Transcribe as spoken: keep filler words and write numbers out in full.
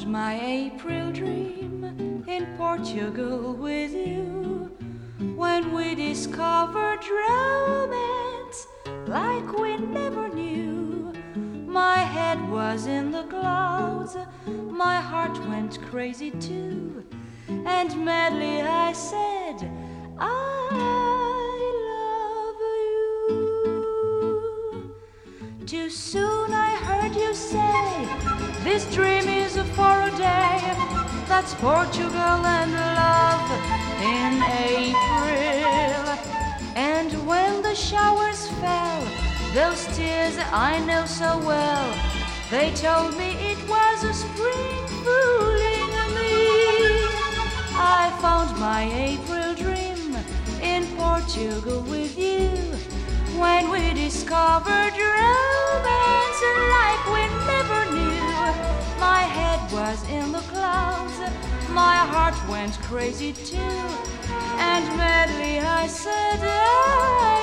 found my April dream in Portugal with you, when we discovered romance like we never knew. My head was in the clouds, my heart went crazy too, and madly I said, I love you. Too soon I heard you say, this dream is for a day. That's Portugal and love in April. And when the showers fell, those tears I know so well, they told me it was a spring fooling me. I found my April dream in Portugal with you, when we discovered romance like we never knew. My head was in the clouds, my heart went crazy too, and madly I said, I